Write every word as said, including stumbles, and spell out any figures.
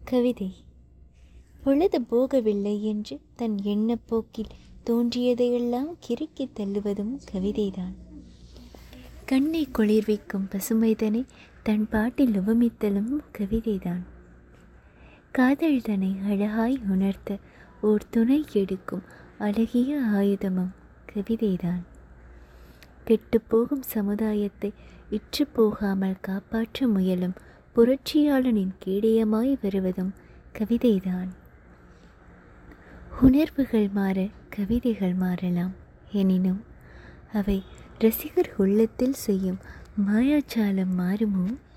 கவிதை. பொழுது போகவில்லை என்று தன் எண்ணப்போக்கில் தோன்றியதையெல்லாம் கிறுக்கி தள்ளுவதும் கவிதைதான். கண்ணை குளிர்விக்கும் பசுமைதனை தன் பாட்டில் உவமித்தலும் கவிதைதான். காதல் தன்னை அழகாய் உணர்த்த ஓர் துணை எடுக்கும் அழகிய ஆயுதமும் கவிதைதான். கெட்டுப்போகும் சமுதாயத்தை இற்று போகாமல் காப்பாற்ற முயலும் புரட்சியாளனின் கேடயமாய் வருவதும் கவிதைதான். உணர்வுகள் மாற கவிதைகள் மாறலாம், எனினும் அவை ரசிகர் உள்ளத்தில் செய்யும் மாயாஜாலம் மாறுமோ